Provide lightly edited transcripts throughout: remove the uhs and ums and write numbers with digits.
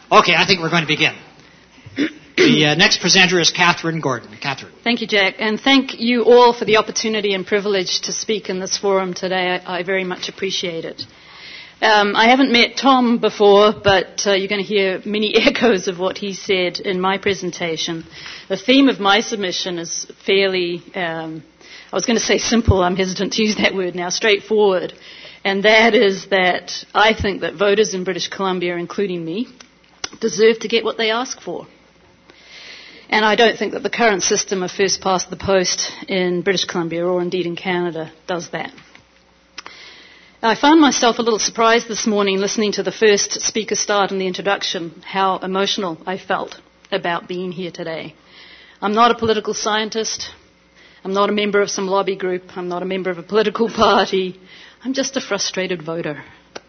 Okay, I think we're going to begin. The next presenter is Catherine Gordon. Catherine. Thank you, Jack, and thank you all for the opportunity and privilege to speak in this forum today. I very much appreciate it. I haven't met Tom before, but you're going to hear many echoes of what he said in my presentation. The theme of my submission is fairly, I was going to say simple, I'm hesitant to use that word now, straightforward. And that is that I think that voters in British Columbia, including me, deserve to get what they ask for. And I don't think that the current system of first past the post in British Columbia, or indeed in Canada, does that. I found myself a little surprised this morning listening to the first speaker start in the introduction, how emotional I felt about being here today. I'm not a political scientist. I'm not a member of some lobby group. I'm not a member of a political party. I'm just a frustrated voter.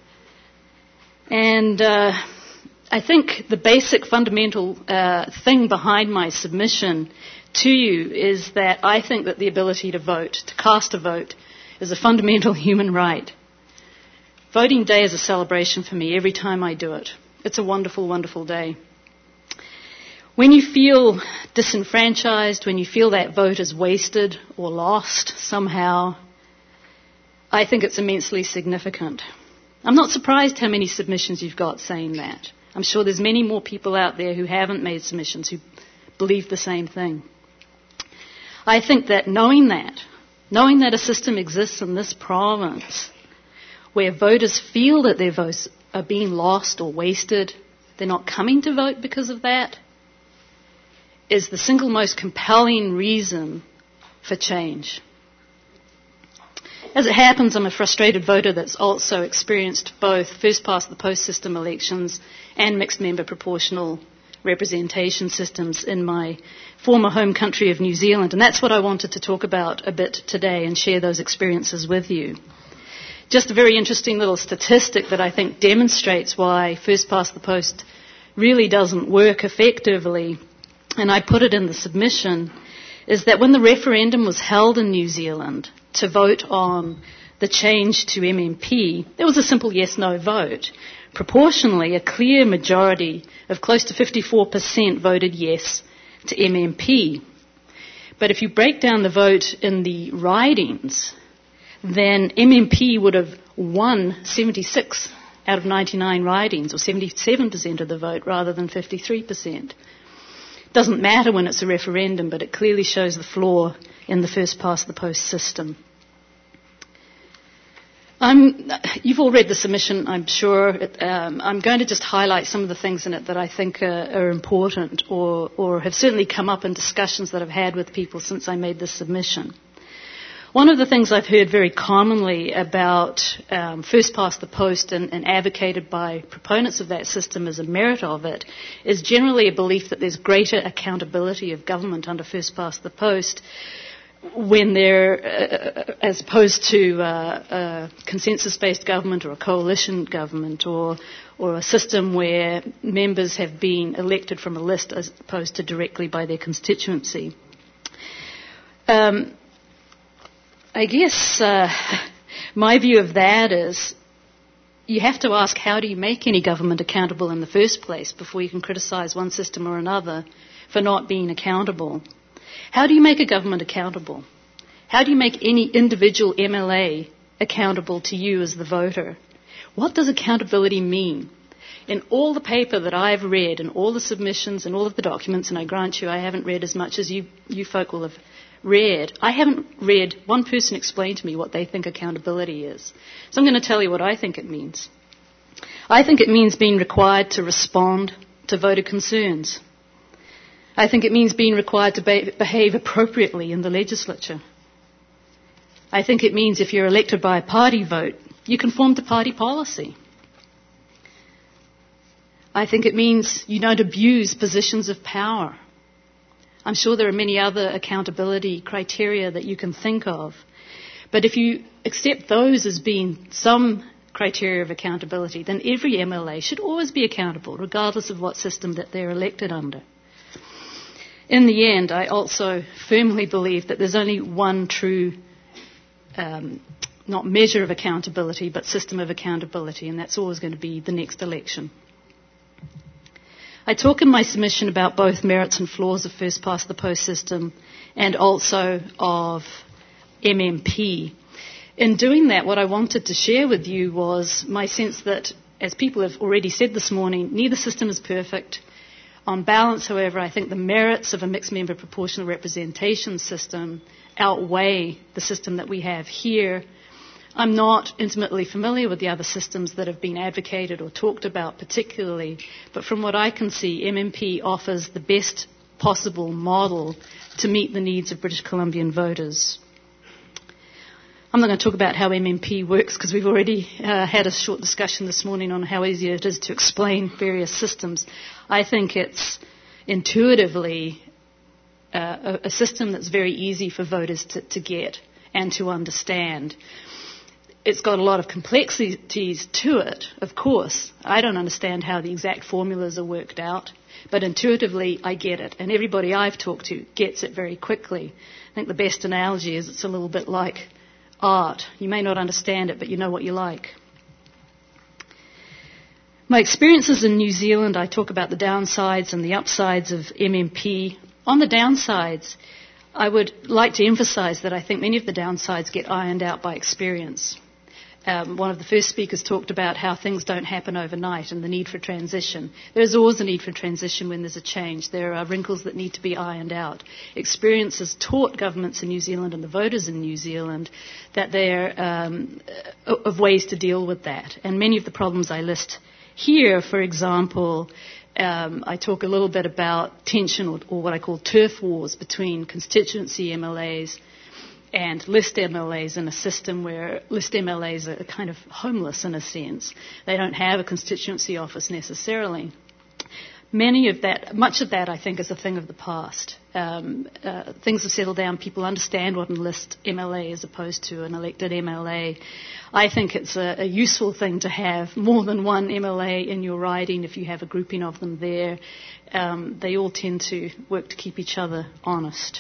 And I think the basic fundamental thing behind my submission to you is that I think that the ability to vote, to cast a vote, is a fundamental human right. Voting day is a celebration for me every time I do it. It's a wonderful, wonderful day. When you feel disenfranchised, when you feel that vote is wasted or lost somehow, I think it's immensely significant. I'm not surprised how many submissions you've got saying that. I'm sure there's many more people out there who haven't made submissions who believe the same thing. I think that knowing that a system exists in this province where voters feel that their votes are being lost or wasted, they're not coming to vote because of that, is the single most compelling reason for change. As it happens, I'm a frustrated voter that's also experienced both first-past-the-post system elections and mixed-member proportional representation systems in my former home country of New Zealand. And that's what I wanted to talk about a bit today and share those experiences with you. Just a very interesting little statistic that I think demonstrates why first-past-the-post really doesn't work effectively, and I put it in the submission, is that when the referendum was held in New Zealand to vote on the change to MMP, there was a simple yes-no vote. Proportionally, a clear majority of close to 54% voted yes to MMP. But if you break down the vote in the ridings, then MMP would have won 76 out of 99 ridings, or 77% of the vote rather than 53%. Doesn't matter when it's a referendum, but it clearly shows the flaw in the first-past-the-post system. You've all read the submission, I'm sure. I'm going to just highlight some of the things in it that I think are important or have certainly come up in discussions that I've had with people since I made this submission. One of the things I've heard very commonly about first-past-the-post and advocated by proponents of that system as a merit of it is generally a belief that there's greater accountability of government under first-past-the-post when they're, as opposed to a consensus-based government or a coalition government or a system where members have been elected from a list as opposed to directly by their constituency. I guess my view of that is you have to ask, how do you make any government accountable in the first place before you can criticise one system or another for not being accountable? How do you make a government accountable? How do you make any individual MLA accountable to you as the voter? What does accountability mean? In all the paper that I've read and all the submissions and all of the documents, and I grant you I haven't read as much as you folk will have read, I haven't read one person explain to me what they think accountability is. So I'm going to tell you what I think it means. I think it means being required to respond to voter concerns. I think it means being required to behave appropriately in the legislature. I think it means if you're elected by a party vote, you conform to party policy. I think it means you don't abuse positions of power. I'm sure there are many other accountability criteria that you can think of. But if you accept those as being some criteria of accountability, then every MLA should always be accountable, regardless of what system that they're elected under. In the end, I also firmly believe that there's only one true, not measure of accountability, but system of accountability, and that's always going to be the next election. I talk in my submission about both merits and flaws of first-past-the-post system and also of MMP. In doing that, what I wanted to share with you was my sense that, as people have already said this morning, neither system is perfect. On balance, however, I think the merits of a mixed-member proportional representation system outweigh the system that we have here. I'm not intimately familiar with the other systems that have been advocated or talked about particularly, but from what I can see, MMP offers the best possible model to meet the needs of British Columbian voters. I'm not going to talk about how MMP works because we've already had a short discussion this morning on how easy it is to explain various systems. I think it's intuitively a system that's very easy for voters to get and to understand. It's got a lot of complexities to it, of course. I don't understand how the exact formulas are worked out, but intuitively I get it, and everybody I've talked to gets it very quickly. I think the best analogy is it's a little bit like art. You may not understand it, but you know what you like. My experiences in New Zealand, I talk about the downsides and the upsides of MMP. On the downsides, I would like to emphasize that I think many of the downsides get ironed out by experience. One of the first speakers talked about how things don't happen overnight and the need for transition. There's always a need for transition when there's a change. There are wrinkles that need to be ironed out. Experience has taught governments in New Zealand and the voters in New Zealand that there of ways to deal with that. And many of the problems I list here, for example, I talk a little bit about tension or what I call turf wars between constituency MLAs and list MLAs in a system where list MLAs are kind of homeless in a sense. They don't have a constituency office necessarily. Much of that, I think, is a thing of the past. Things have settled down. People understand what an list MLA is opposed to an elected MLA. I think it's a useful thing to have more than one MLA in your riding if you have a grouping of them there. They all tend to work to keep each other honest.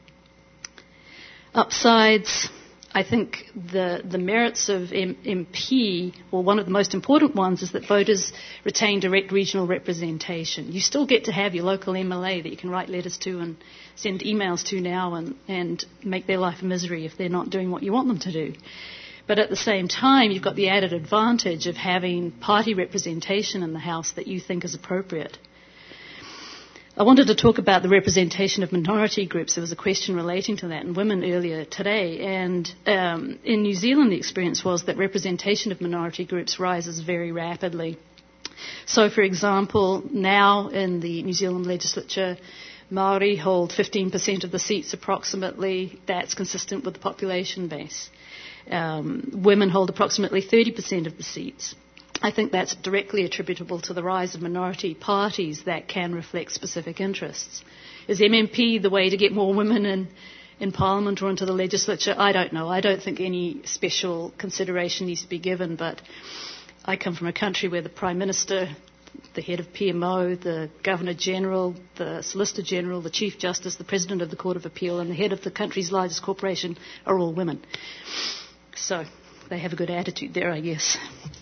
Upsides, I think the merits of MP, well, one of the most important ones is that voters retain direct regional representation. You still get to have your local MLA that you can write letters to and send emails to now and make their life a misery if they're not doing what you want them to do. But at the same time, you've got the added advantage of having party representation in the House that you think is appropriate. I wanted to talk about the representation of minority groups. There was a question relating to that and women earlier today. And in New Zealand, the experience was that representation of minority groups rises very rapidly. So, for example, now in the New Zealand legislature, Māori hold 15% of the seats approximately. That's consistent with the population base. Women hold approximately 30% of the seats. I think that's directly attributable to the rise of minority parties that can reflect specific interests. Is MMP the way to get more women in Parliament or into the legislature? I don't know. I don't think any special consideration needs to be given, but I come from a country where the Prime Minister, the head of PMO, the Governor-General, the Solicitor-General, the Chief Justice, the President of the Court of Appeal, and the head of the country's largest corporation are all women. So they have a good attitude there, I guess.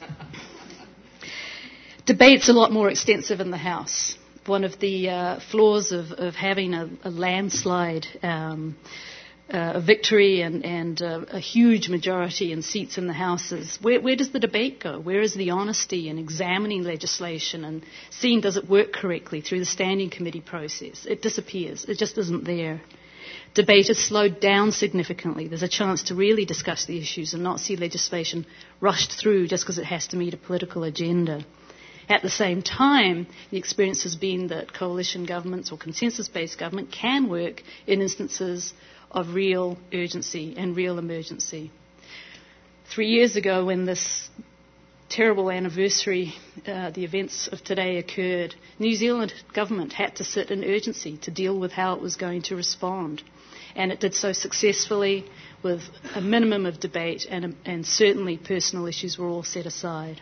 Debate's a lot more extensive in the House. One of the flaws of having a landslide a victory and a huge majority in seats in the House is where does the debate go? Where is the honesty in examining legislation and seeing does it work correctly through the standing committee process? It disappears. It just isn't there. Debate has slowed down significantly. There's a chance to really discuss the issues and not see legislation rushed through just because it has to meet a political agenda. At the same time, the experience has been that coalition governments or consensus-based government can work in instances of real urgency and real emergency. 3 years ago, when this terrible anniversary, the events of today occurred, New Zealand government had to sit in urgency to deal with how it was going to respond. And it did so successfully with a minimum of debate and certainly personal issues were all set aside.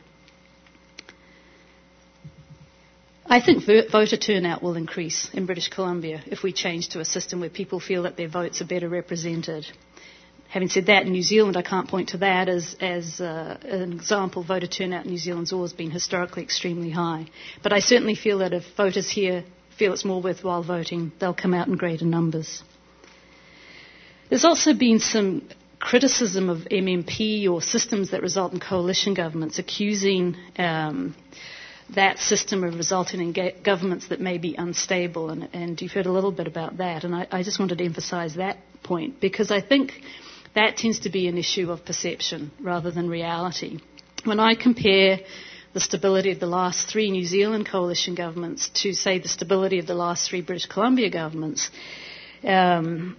I think voter turnout will increase in British Columbia if we change to a system where people feel that their votes are better represented. Having said that, in New Zealand, I can't point to that as an example. Voter turnout in New Zealand's always been historically extremely high. But I certainly feel that if voters here feel it's more worthwhile voting, they'll come out in greater numbers. There's also been some criticism of MMP or systems that result in coalition governments, accusing that system of resulting in governments that may be unstable. And you've heard a little bit about that. And I just wanted to emphasise that point, because I think that tends to be an issue of perception rather than reality. When I compare the stability of the last 3 New Zealand coalition governments to, say, the stability of the last 3 British Columbia governments, New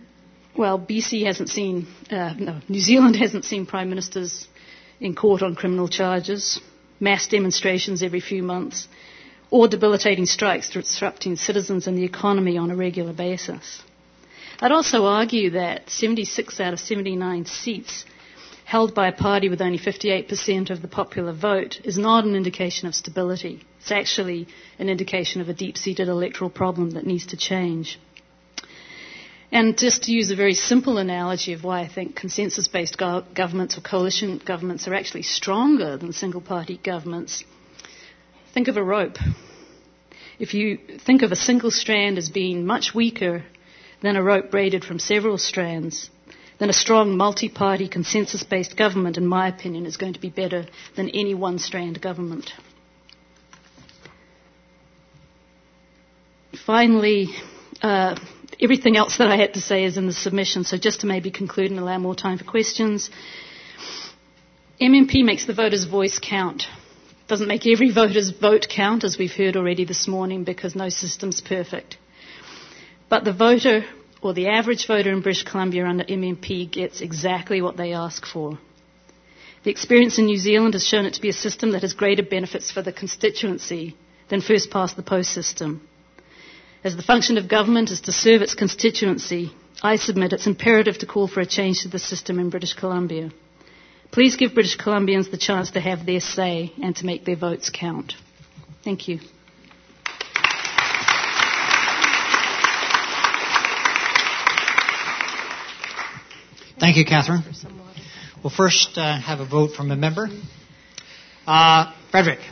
Zealand hasn't seen prime ministers in court on criminal charges, mass demonstrations every few months, or debilitating strikes disrupting citizens and the economy on a regular basis. I'd also argue that 76 out of 79 seats held by a party with only 58% of the popular vote is not an indication of stability. It's actually an indication of a deep-seated electoral problem that needs to change. And just to use a very simple analogy of why I think consensus-based governments or coalition governments are actually stronger than single-party governments, think of a rope. If you think of a single strand as being much weaker than a rope braided from several strands, then a strong multi-party consensus-based government, in my opinion, is going to be better than any one-strand government. Finally, everything else that I had to say is in the submission, so just to maybe conclude and allow more time for questions. MMP makes the voter's voice count. Doesn't make every voter's vote count, as we've heard already this morning, because no system's perfect. But the voter, or the average voter in British Columbia under MMP, gets exactly what they ask for. The experience in New Zealand has shown it to be a system that has greater benefits for the constituency than first-past-the-post system. As the function of government is to serve its constituency, I submit it's imperative to call for a change to the system in British Columbia. Please give British Columbians the chance to have their say and to make their votes count. Thank you. Thank you, Catherine. We'll first have a vote from a member. Frederick.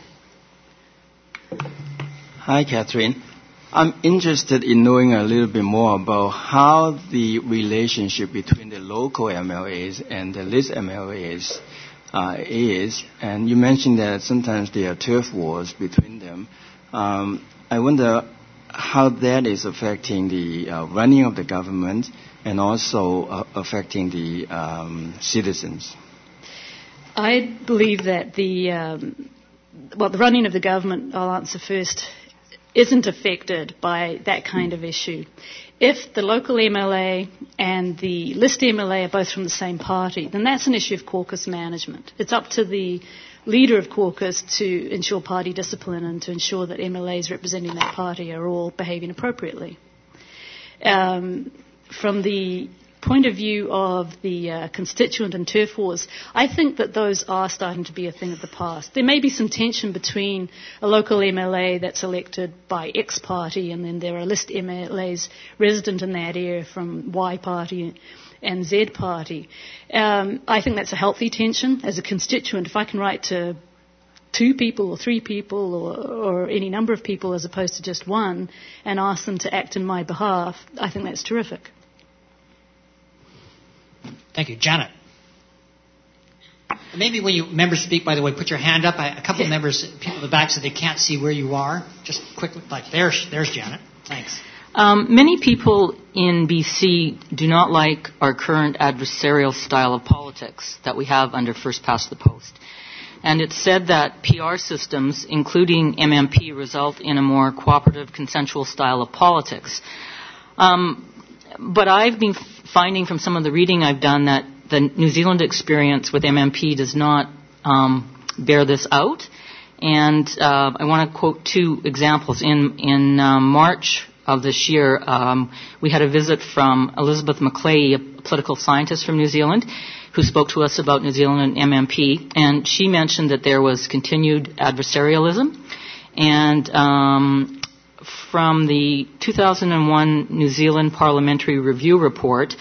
Hi, Catherine. I'm interested in knowing a little bit more about how the relationship between the local MLAs and the list MLAs is. And you mentioned that sometimes there are turf wars between them. I wonder how that is affecting the running of the government and also affecting the citizens. I believe that the running of the government, I'll answer first, isn't affected by that kind of issue. If the local MLA and the list MLA are both from the same party, then that's an issue of caucus management. It's up to the leader of caucus to ensure party discipline and to ensure that MLAs representing that party are all behaving appropriately. From the point of view of the constituent and turf wars, I think that those are starting to be a thing of the past. There may be some tension between a local MLA that's elected by X party and then there are list MLAs resident in that area from Y party and Z party. I think that's a healthy tension. As a constituent, if I can write to 2 people or 3 people or any number of people as opposed to just one and ask them to act in my behalf, I think that's terrific. Thank you. Janet. Maybe when you members speak, by the way, put your hand up. A couple of members, people in the back, so they can't see where you are. Just quickly, like there's Janet. Thanks. Many people in BC do not like our current adversarial style of politics that we have under first past the post. And it's said that PR systems, including MMP, result in a more cooperative, consensual style of politics. But I've been finding from some of the reading I've done that the New Zealand experience with MMP does not bear this out. And I want to quote 2 examples. In March of this year, we had a visit from Elizabeth McClay, a political scientist from New Zealand, who spoke to us about New Zealand and MMP. And she mentioned that there was continued adversarialism. And from the 2001 New Zealand Parliamentary Review Report,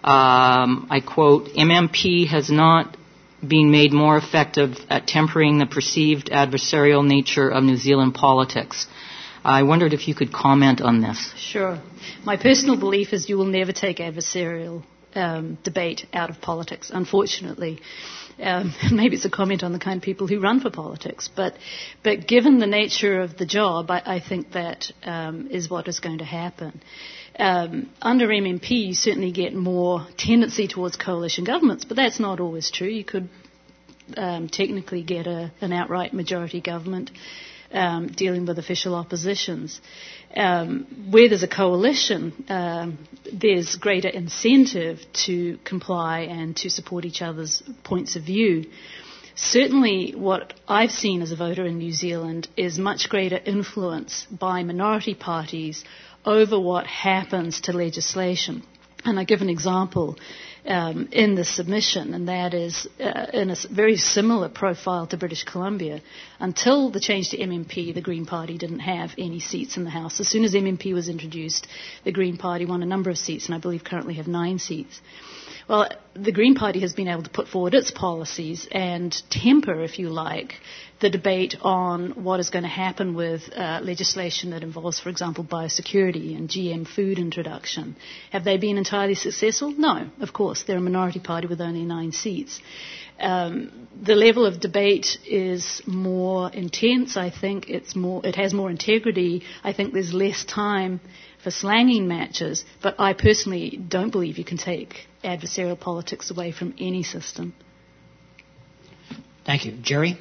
I quote, MMP has not been made more effective at tempering the perceived adversarial nature of New Zealand politics. I wondered if you could comment on this. Sure. My personal belief is you will never take adversarial debate out of politics, unfortunately. Maybe it's a comment on the kind of people who run for politics, but given the nature of the job, I think that is what is going to happen. Under MMP, you certainly get more tendency towards coalition governments, but that's not always true. You could technically get an outright majority government dealing with official oppositions. Where there's a coalition, there's greater incentive to comply and to support each other's points of view. Certainly what I've seen as a voter in New Zealand is much greater influence by minority parties over what happens to legislation. And I give an example in the submission, and that is in a very similar profile to British Columbia. Until the change to MMP, the Green Party didn't have any seats in the House. As soon as MMP was introduced, the Green Party won a number of seats, and I believe currently have 9 seats. Well, the Green Party has been able to put forward its policies and temper, if you like, the debate on what is going to happen with legislation that involves, for example, biosecurity and GM food introduction. Have they been entirely successful? No, of course. They're a minority party with only 9 seats. The level of debate is more intense. I think it has more integrity. I think there's less time for slanging matches, but I personally don't believe you can take adversarial politics away from any system. Thank you. Jerry?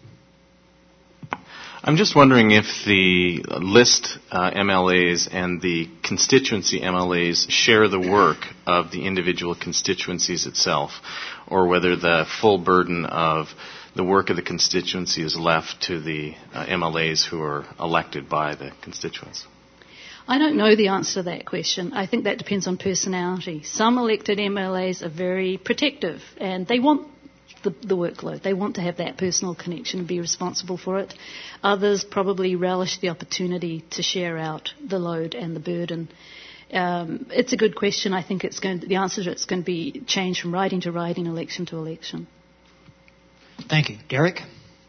I'm just wondering if the list MLAs and the constituency MLAs share the work of the individual constituencies itself, or whether the full burden of the work of the constituency is left to the MLAs who are elected by the constituents. I don't know the answer to that question. I think that depends on personality. Some elected MLAs are very protective, and they want the workload. They want to have that personal connection and be responsible for it. Others probably relish the opportunity to share out the load and the burden. It's a good question. I think the answer to it's going to be changed from riding to riding, election to election. Thank you. Derek?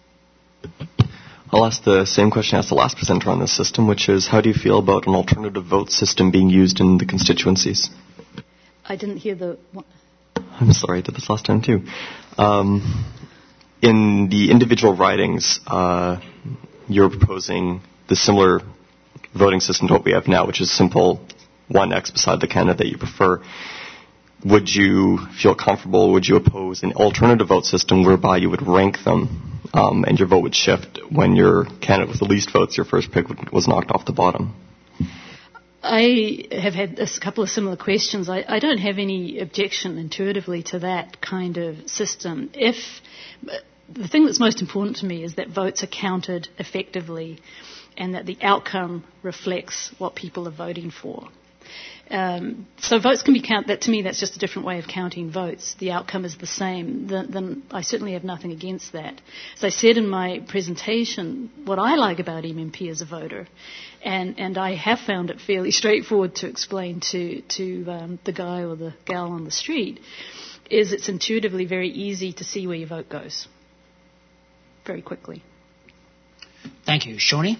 I'll ask the same question as the last presenter on this system, which is, how do you feel about an alternative vote system being used in the constituencies? I didn't hear the... I'm sorry, I did this last time too. In the individual ridings, you're proposing the similar voting system to what we have now, which is simple 1X beside the candidate you prefer. Would you feel comfortable, would you oppose an alternative vote system whereby you would rank them and your vote would shift when your candidate with the least votes, your first pick, was knocked off the bottom? I have had a couple of similar questions. I don't have any objection intuitively to that kind of system. The thing that's most important to me is that votes are counted effectively and that the outcome reflects what people are voting for. So votes can be counted. To me, that's just a different way of counting votes. The outcome is the same. Then I certainly have nothing against that. As I said in my presentation, what I like about MMP as a voter, and I have found it fairly straightforward to explain to the guy or the gal on the street, is it's intuitively very easy to see where your vote goes very quickly. Thank you. Shoni?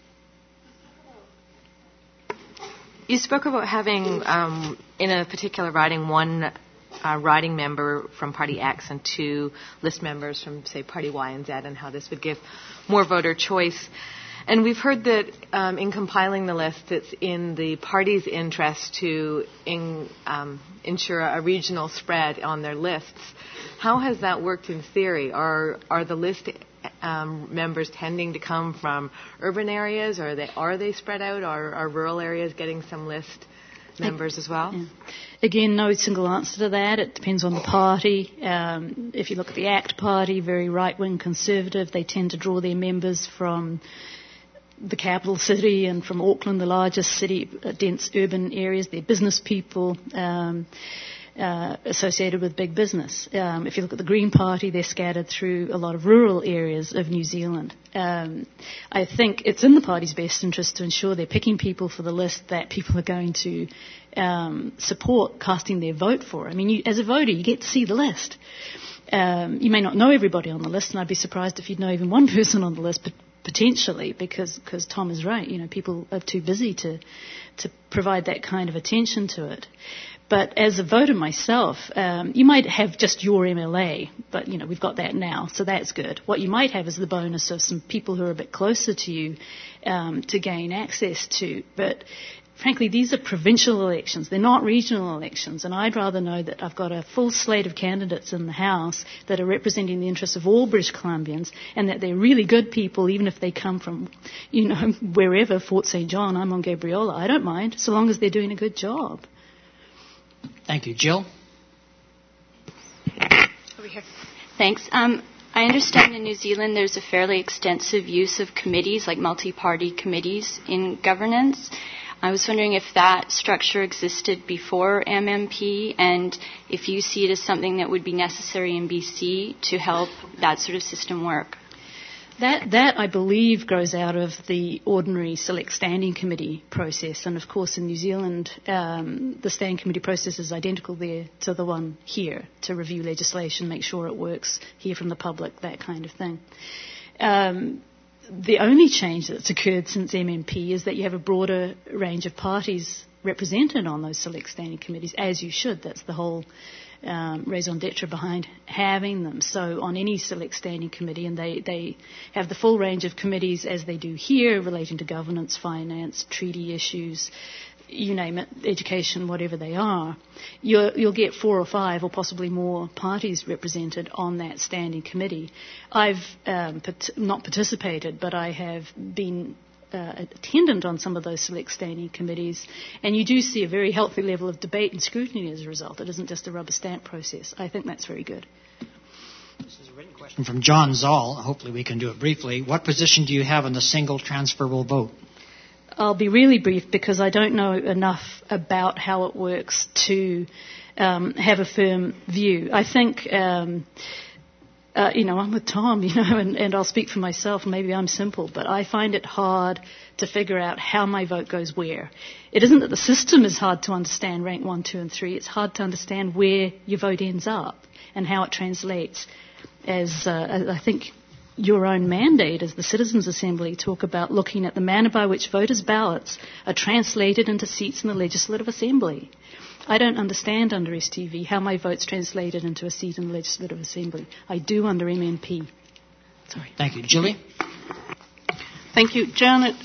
You spoke about having, in a particular riding, one riding member from Party X and 2 list members from, say, Party Y and Z, and how this would give more voter choice. And we've heard that in compiling the list, it's in the party's interest to ensure a regional spread on their lists. How has that worked in theory? Are the list members tending to come from urban areas, or are they spread out? Are rural areas getting some list members as well? Yeah. Again, no single answer to that. It depends on the party. If you look at the ACT party, very right-wing conservative, they tend to draw their members from the capital city and from Auckland, the largest city, dense urban areas. They're business people. associated with big business. If you look at the Green Party, they're scattered through a lot of rural areas of New Zealand. I think it's in the party's best interest to ensure they're picking people for the list that people are going to support casting their vote for. I mean, as a voter, you get to see the list. You may not know everybody on the list, and I'd be surprised if you'd know even one person on the list, but potentially, because Tom is right. People are too busy to provide that kind of attention to it. But as a voter myself, you might have just your MLA, but we've got that now, so that's good. What you might have is the bonus of some people who are a bit closer to you to gain access to. But frankly, these are provincial elections. They're not regional elections, and I'd rather know that I've got a full slate of candidates in the House that are representing the interests of all British Columbians, and that they're really good people, even if they come from, wherever, Fort St. John. I'm on Gabriola. I don't mind, so long as they're doing a good job. Thank you. Jill? Over here. Thanks. I understand in New Zealand there's a fairly extensive use of committees, like multi-party committees in governance. I was wondering if that structure existed before MMP, and if you see it as something that would be necessary in BC to help that sort of system work. That, I believe, grows out of the ordinary Select Standing Committee process. And, of course, in New Zealand, the Standing Committee process is identical there to the one here, to review legislation, make sure it works, hear from the public, that kind of thing. The only change that's occurred since MMP is that you have a broader range of parties represented on those Select Standing Committees, as you should. That's the whole raison d'etre behind having them. So on any Select Standing Committee, and they have the full range of committees as they do here, relating to governance, finance, treaty issues, you name it, education, whatever they are, you'll get 4 or 5 or possibly more parties represented on that standing committee. I've not participated, but I have been attendant on some of those Select Standing Committees, and you do see a very healthy level of debate and scrutiny as a result. It isn't just a rubber stamp process. I think that's very good. This is a written question from John Zoll. Hopefully we can do it briefly. What position do you have on the single transferable vote? I'll be really brief because I don't know enough about how it works to have a firm view. I think, I'm with Tom, and I'll speak for myself. Maybe I'm simple, but I find it hard to figure out how my vote goes where. It isn't that the system is hard to understand, rank 1, 2, and 3. It's hard to understand where your vote ends up and how it translates. As I think your own mandate as the Citizens' Assembly talk about looking at the manner by which voters' ballots are translated into seats in the Legislative Assembly. I don't understand under STV how my vote's translated into a seat in the Legislative Assembly. I do under MMP. Sorry. Thank you. Julie? Thank you. Janet,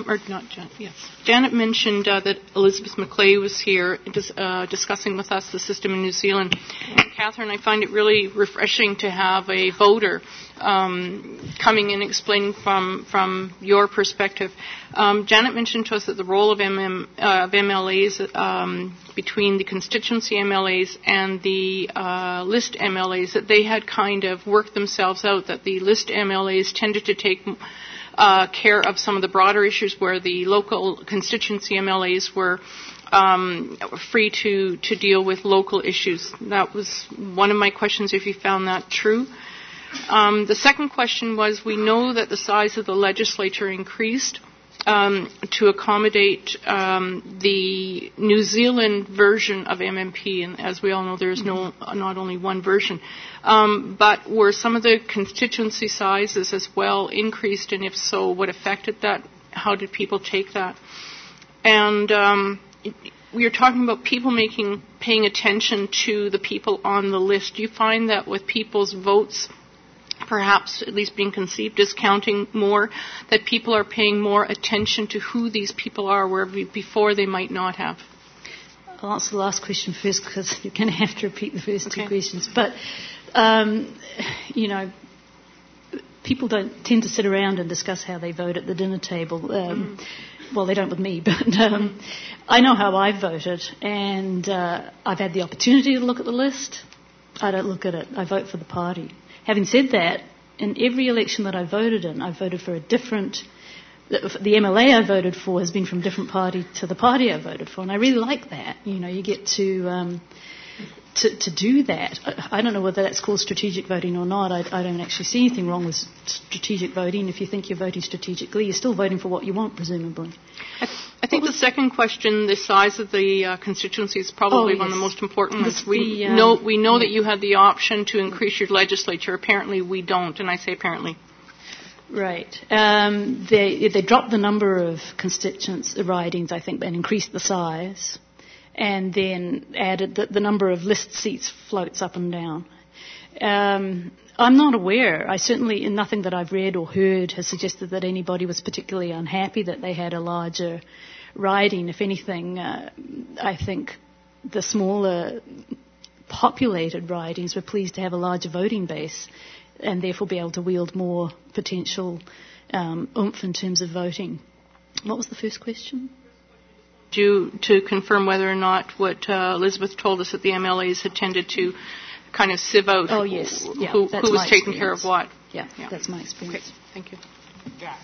Janet mentioned that Elizabeth Macleay was here discussing with us the system in New Zealand. And Catherine, I find it really refreshing to have a voter coming in explaining from your perspective. Janet mentioned to us that the role of MLAs between the constituency MLAs and the list MLAs, that they had kind of worked themselves out, that the list MLAs tended to take care of some of the broader issues where the local constituency MLAs were free to deal with local issues. That was one of my questions, if you found that true. The second question was, we know that the size of the legislature increased to accommodate the New Zealand version of MMP, and as we all know, there's not only one version. But were some of the constituency sizes as well increased, and if so, what affected that? How did people take that? And we are talking about people paying attention to the people on the list. Do you find that with people's votes, perhaps at least being conceived as counting more, that people are paying more attention to who these people are where before they might not have? I'll answer the last question first because you're going to have to repeat the first two questions. But, people don't tend to sit around and discuss how they vote at the dinner table. Well, they don't with me, but I know how I voted, and I've had the opportunity to look at the list. I don't look at it. I vote for the party. Having said that, in every election that I voted in, I voted for a different... The MLA I voted for has been from a different party to the party I voted for, and I really like that. You get to to do that. I don't know whether that's called strategic voting or not. I don't actually see anything wrong with strategic voting. If you think you're voting strategically, you're still voting for what you want, presumably. I think the second question, the size of the constituency, is probably one of the most important ones. We know that you had the option to increase your legislature. Apparently we don't, and I say apparently. Right. They dropped the number of constituents ridings, I think, and increased the size, and then added that the number of list seats floats up and down. I'm not aware. Nothing that I've read or heard has suggested that anybody was particularly unhappy that they had a larger riding. If anything, I think the smaller populated ridings were pleased to have a larger voting base and therefore be able to wield more potential oomph in terms of voting. What was the first question? To confirm whether or not what Elizabeth told us that the MLAs had tended to kind of sieve out who was taking care of what. Yeah, that's my experience. Okay, thank you. Jack.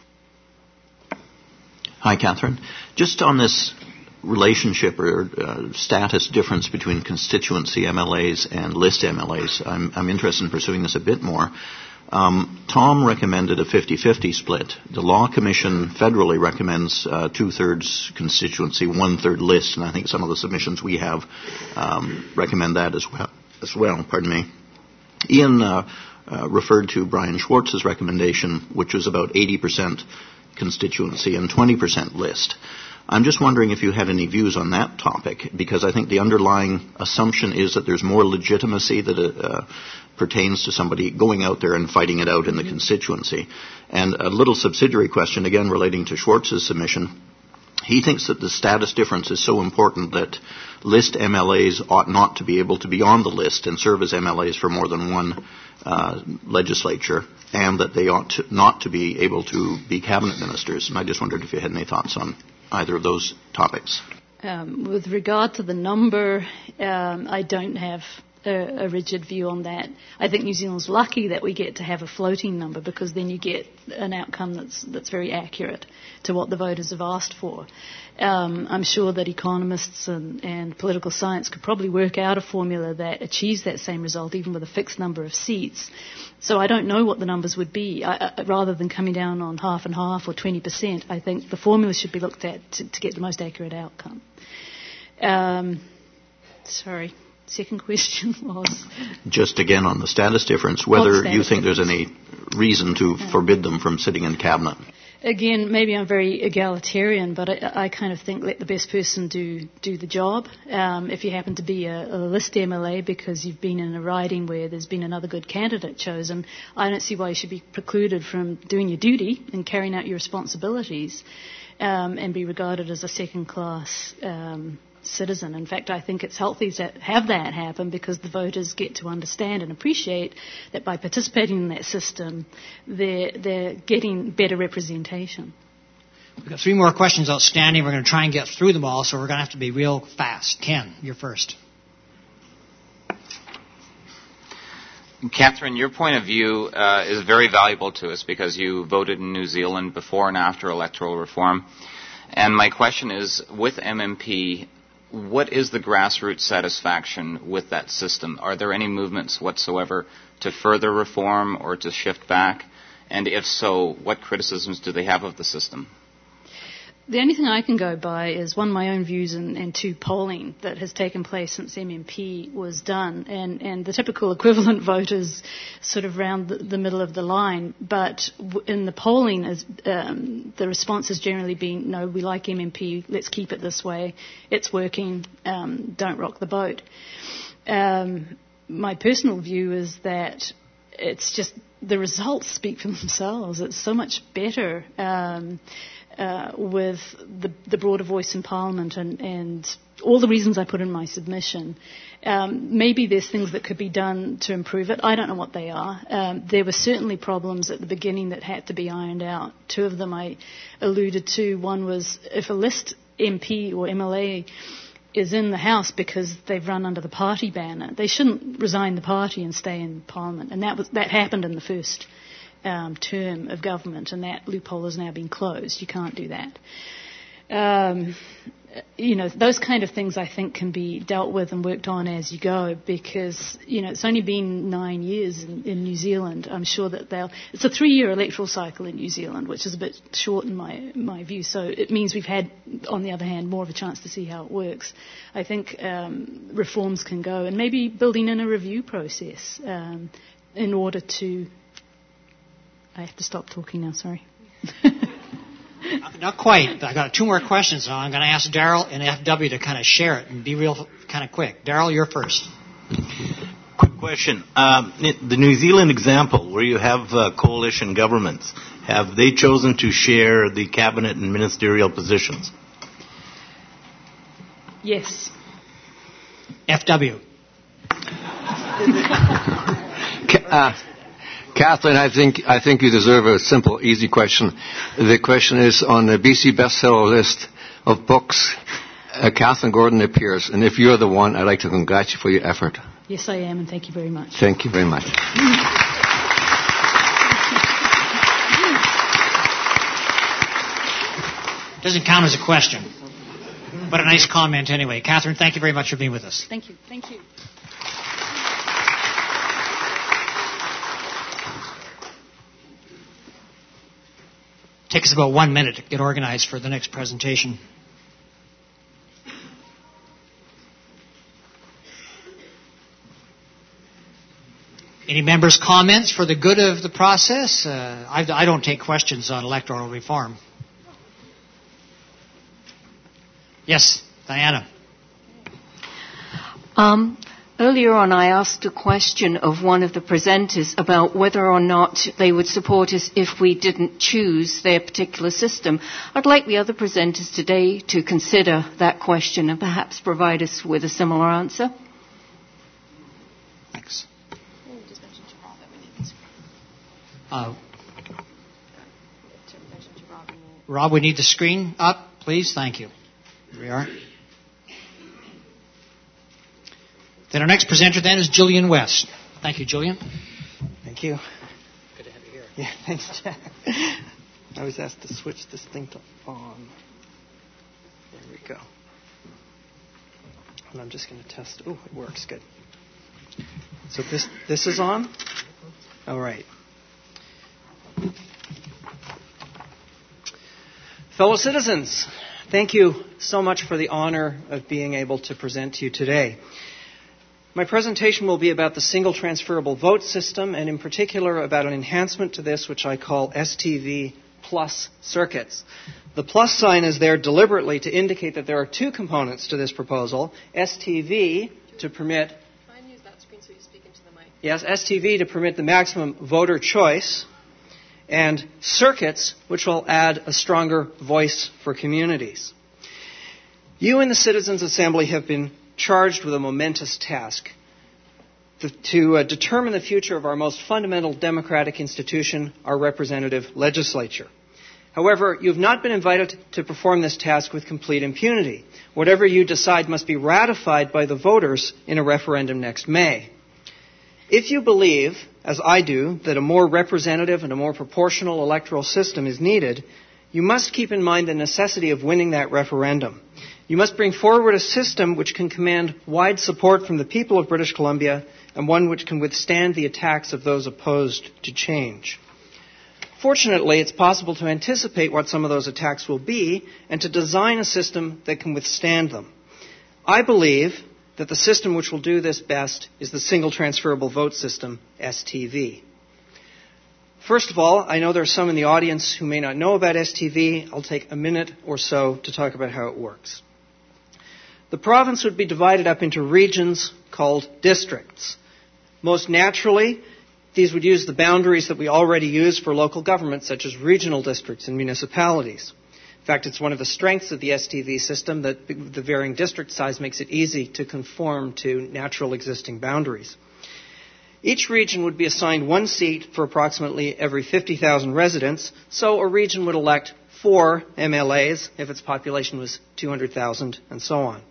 Hi, Catherine. Just on this relationship or status difference between constituency MLAs and list MLAs, I'm interested in pursuing this a bit more. Tom recommended a 50-50 split. The Law Commission federally recommends 2/3 constituency, 1/3 list, and I think some of the submissions we have recommend that as well. Pardon me. Ian referred to Brian Schwartz's recommendation, which was about 80% constituency and 20% list. I'm just wondering if you had any views on that topic, because I think the underlying assumption is that there's more legitimacy that pertains to somebody going out there and fighting it out in the constituency. And a little subsidiary question, again relating to Schwartz's submission. He thinks that the status difference is so important that list MLAs ought not to be able to be on the list and serve as MLAs for more than one legislature, and that they ought not to be able to be cabinet ministers. And I just wondered if you had any thoughts on either of those topics. With regard to the number, I don't have a rigid view on that. I think New Zealand's lucky that we get to have a floating number, because then you get an outcome that's very accurate to what the voters have asked for. I'm sure that economists and political science could probably work out a formula that achieves that same result, even with a fixed number of seats. So I don't know what the numbers would be. Rather than coming down on half and half or 20%, I think the formula should be looked at to get the most accurate outcome. Second question was? Just again on the status difference, whether you think there's any reason to forbid them from sitting in cabinet. Again, maybe I'm very egalitarian, but I kind of think let the best person do the job. If you happen to be a list MLA because you've been in a riding where there's been another good candidate chosen, I don't see why you should be precluded from doing your duty and carrying out your responsibilities and be regarded as a second-class citizen. In fact, I think it's healthy to have that happen, because the voters get to understand and appreciate that by participating in that system, they're getting better representation. We've got 3 more questions outstanding. We're going to try and get through them all, so we're going to have to be real fast. Ken, you're first. Catherine, your point of view is very valuable to us, because you voted in New Zealand before and after electoral reform. And my question is, with MMP, what is the grassroots satisfaction with that system? Are there any movements whatsoever to further reform or to shift back? And if so, what criticisms do they have of the system? The only thing I can go by is, one, my own views, and 2, polling that has taken place since MMP was done. And the typical equivalent vote is sort of around the middle of the line. But in the polling, the response has generally been, no, we like MMP, let's keep it this way. It's working, don't rock the boat. My personal view is that it's just the results speak for themselves. It's so much better with the broader voice in Parliament and all the reasons I put in my submission. Maybe there's things that could be done to improve it. I don't know what they are. There were certainly problems at the beginning that had to be ironed out. 2 of them I alluded to. One was, if a list MP or MLA is in the House because they've run under the party banner, they shouldn't resign the party and stay in Parliament. And that happened in the first term of government, and that loophole has now been closed. You can't do that. those kind of things I think can be dealt with and worked on as you go, because, it's only been 9 years in New Zealand. I'm sure that it's a 3-year electoral cycle in New Zealand, which is a bit short in my view. So it means we've had, on the other hand, more of a chance to see how it works. I think reforms can go, and maybe building in a review process in order to... I have to stop talking now, sorry. Not quite. I got 2 more questions, so I'm going to ask Daryl and FW to kind of share it and be real kind of quick. Daryl, you're first. Quick question. The New Zealand example, where you have coalition governments, have they chosen to share the cabinet and ministerial positions? Yes. FW. Catherine, I think you deserve a simple, easy question. The question is, on the BC bestseller list of books, Catherine Gordon appears, and if you're the one, I'd like to congratulate you for your effort. Yes, I am, and thank you very much. Thank you very much. Doesn't count as a question, but a nice comment anyway. Catherine, thank you very much for being with us. Thank you. Thank you. Takes about 1 minute to get organized for the next presentation. Any members' comments for the good of the process? I don't take questions on electoral reform. Yes, Diana. Earlier on, I asked a question of one of the presenters about whether or not they would support us if we didn't choose their particular system. I'd like the other presenters today to consider that question and perhaps provide us with a similar answer. Thanks. Rob, we need the screen up, please. Thank you. Here we are. Then our next presenter then is Julian West. Thank you, Julian. Thank you. Good to have you here. Yeah, thanks, Jack. I was asked to switch this thing to on. There we go. And I'm just going to test. Oh, it works. Good. So this is on? All right. Fellow citizens, thank you so much for the honor of being able to present to you today. My presentation will be about the single transferable vote system, and in particular about an enhancement to this which I call STV plus circuits. The plus sign is there deliberately to indicate that there are 2 components to this proposal. STV to permit... Try and use that screen so you speak into the mic. Yes, STV to permit the maximum voter choice, and circuits which will add a stronger voice for communities. You in the Citizens' Assembly have been charged with a momentous task to determine the future of our most fundamental democratic institution, our representative legislature. However, you have not been invited to perform this task with complete impunity. Whatever you decide must be ratified by the voters in a referendum next May. If you believe, as I do, that a more representative and a more proportional electoral system is needed, you must keep in mind the necessity of winning that referendum. You must bring forward a system which can command wide support from the people of British Columbia and one which can withstand the attacks of those opposed to change. Fortunately, it's possible to anticipate what some of those attacks will be and to design a system that can withstand them. I believe that the system which will do this best is the single transferable vote system, STV. First of all, I know there are some in the audience who may not know about STV. I'll take a minute or so to talk about how it works. The province would be divided up into regions called districts. Most naturally, these would use the boundaries that we already use for local government, such as regional districts and municipalities. In fact, it's one of the strengths of the STV system that the varying district size makes it easy to conform to natural existing boundaries. Each region would be assigned 1 seat for approximately every 50,000 residents, so a region would elect 4 MLAs if its population was 200,000, and so on.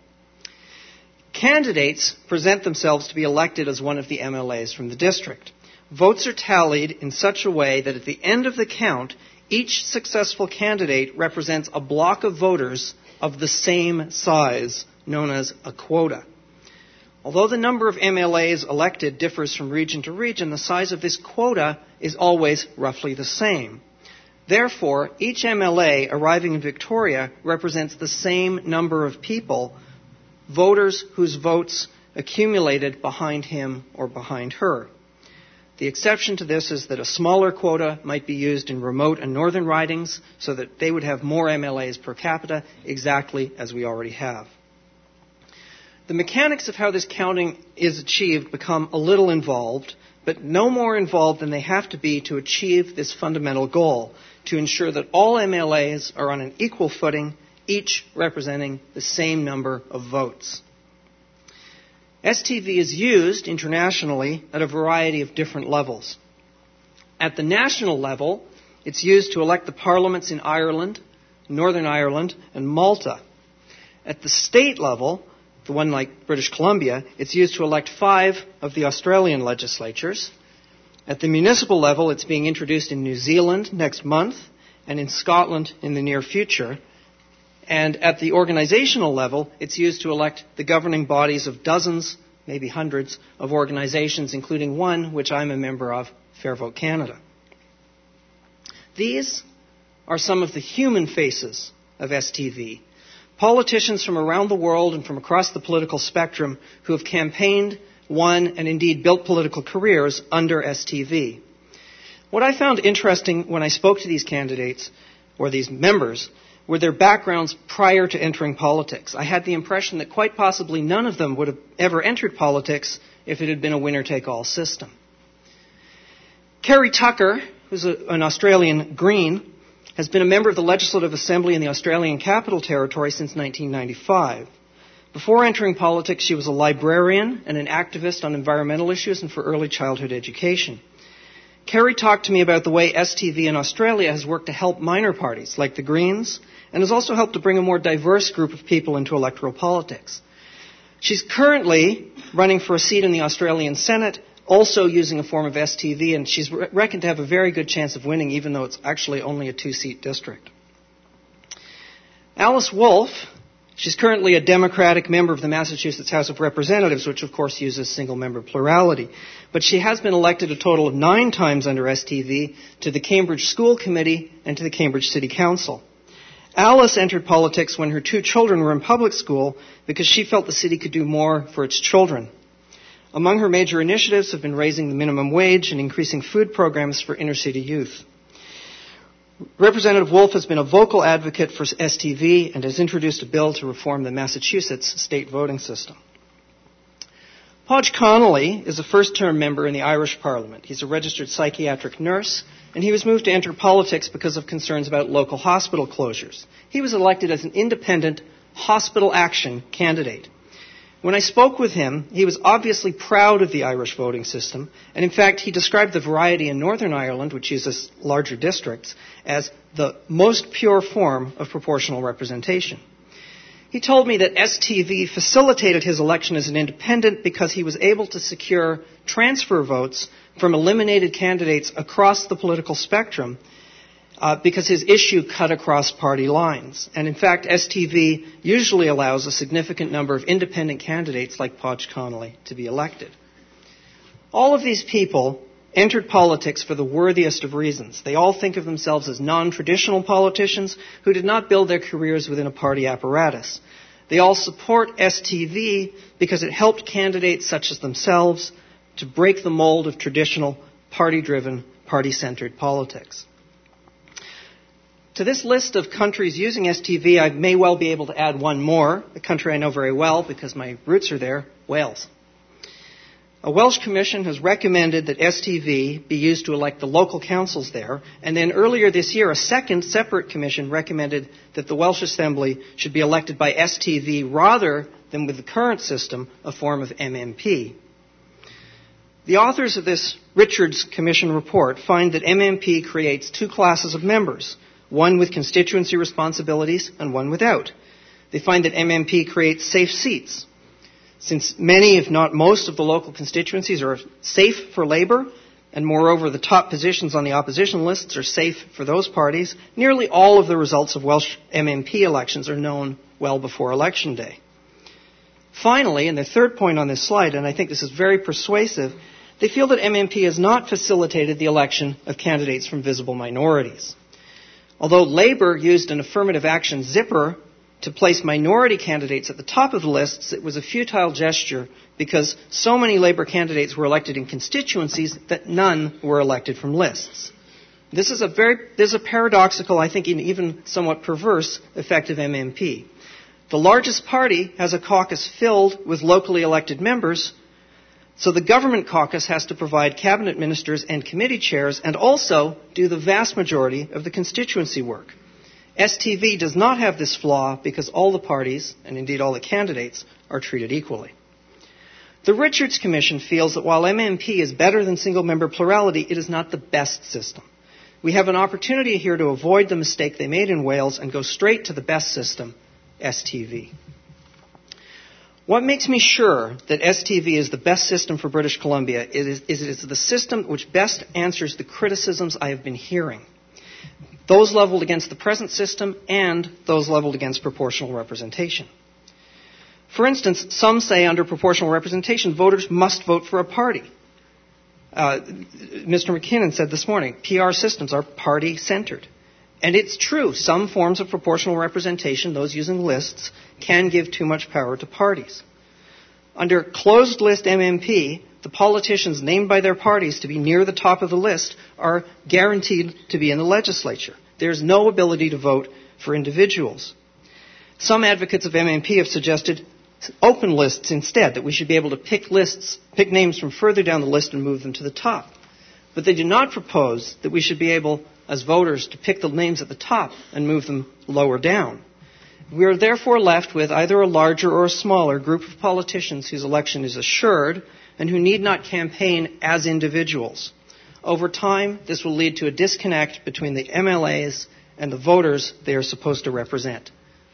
Candidates present themselves to be elected as one of the MLAs from the district. Votes are tallied in such a way that at the end of the count, each successful candidate represents a block of voters of the same size, known as a quota. Although the number of MLAs elected differs from region to region, the size of this quota is always roughly the same. Therefore, each MLA arriving in Victoria represents the same number of people, voters whose votes accumulated behind him or behind her. The exception to this is that a smaller quota might be used in remote and northern ridings so that they would have more MLAs per capita, exactly as we already have. The mechanics of how this counting is achieved become a little involved, but no more involved than they have to be to achieve this fundamental goal, to ensure that all MLAs are on an equal footing, each representing the same number of votes. STV is used internationally at a variety of different levels. At the national level, it's used to elect the parliaments in Ireland, Northern Ireland, and Malta. At the state level, the one like British Columbia, it's used to elect 5 of the Australian legislatures. At the municipal level, it's being introduced in New Zealand next month and in Scotland in the near future. And at the organizational level, it's used to elect the governing bodies of dozens, maybe hundreds, of organizations, including one which I'm a member of, Fair Vote Canada. These are some of the human faces of STV. Politicians from around the world and from across the political spectrum who have campaigned, won, and indeed built political careers under STV. What I found interesting when I spoke to these candidates, or these members, were their backgrounds prior to entering politics. I had the impression that quite possibly none of them would have ever entered politics if it had been a winner-take-all system. Kerry Tucker, who's an Australian Green, has been a member of the Legislative Assembly in the Australian Capital Territory since 1995. Before entering politics, she was a librarian and an activist on environmental issues and for early childhood education. Kerry talked to me about the way STV in Australia has worked to help minor parties like the Greens and has also helped to bring a more diverse group of people into electoral politics. She's currently running for a seat in the Australian Senate, also using a form of STV, and she's reckoned to have a very good chance of winning, even though it's actually only a 2-seat district. Alice Wolfe, she's currently a Democratic member of the Massachusetts House of Representatives, which of course uses single-member plurality. But she has been elected a total of 9 times under STV to the Cambridge School Committee and to the Cambridge City Council. Alice entered politics when her 2 children were in public school because she felt the city could do more for its children. Among her major initiatives have been raising the minimum wage and increasing food programs for inner-city youth. Representative Wolfe has been a vocal advocate for STV and has introduced a bill to reform the Massachusetts state voting system. Podge Connolly is a first-term member in the Irish Parliament. He's a registered psychiatric nurse, and he was moved to enter politics because of concerns about local hospital closures. He was elected as an independent hospital action candidate. When I spoke with him, he was obviously proud of the Irish voting system, and in fact, he described the variety in Northern Ireland, which uses larger districts, as the most pure form of proportional representation. He told me that STV facilitated his election as an independent because he was able to secure transfer votes from eliminated candidates across the political spectrum because his issue cut across party lines. And in fact, STV usually allows a significant number of independent candidates like Podge Connolly to be elected. All of these people entered politics for the worthiest of reasons. They all think of themselves as non-traditional politicians who did not build their careers within a party apparatus. They all support STV because it helped candidates such as themselves to break the mold of traditional party-driven, party-centered politics. To this list of countries using STV, I may well be able to add one more, a country I know very well because my roots are there, Wales. A Welsh commission has recommended that STV be used to elect the local councils there, and then earlier this year, a second separate commission recommended that the Welsh Assembly should be elected by STV rather than with the current system, a form of MMP. The authors of this Richards Commission report find that MMP creates 2 classes of members, one with constituency responsibilities and one without. They find that MMP creates safe seats. Since many, if not most, of the local constituencies are safe for Labour, and moreover the top positions on the opposition lists are safe for those parties, nearly all of the results of Welsh MMP elections are known well before election day. Finally, and the third point on this slide, and I think this is very persuasive, they feel that MMP has not facilitated the election of candidates from visible minorities. Although Labour used an affirmative action zipper to place minority candidates at the top of the lists, it was a futile gesture because so many Labour candidates were elected in constituencies that none were elected from lists. This is a paradoxical, I think even somewhat perverse effect of MMP. The largest party has a caucus filled with locally elected members, so the government caucus has to provide cabinet ministers and committee chairs and also do the vast majority of the constituency work. STV does not have this flaw because all the parties, and indeed all the candidates, are treated equally. The Richards Commission feels that while MMP is better than single-member plurality, it is not the best system. We have an opportunity here to avoid the mistake they made in Wales and go straight to the best system, STV. What makes me sure that STV is the best system for British Columbia is it is the system which best answers the criticisms I have been hearing, those leveled against the present system and those leveled against proportional representation. For instance, some say under proportional representation, voters must vote for a party. Mr. McKinnon said this morning, PR systems are party-centered. And it's true, some forms of proportional representation, those using lists, can give too much power to parties. Under closed-list MMP, the politicians named by their parties to be near the top of the list are guaranteed to be in the legislature. There's no ability to vote for individuals. Some advocates of MMP have suggested open lists instead, that we should be able to pick names from further down the list and move them to the top. But they do not propose that we should be able, as voters, to pick the names at the top and move them lower down. We are therefore left with either a larger or a smaller group of politicians whose election is assured and who need not campaign as individuals. Over time, this will lead to a disconnect between the MLAs and the voters they are supposed to represent.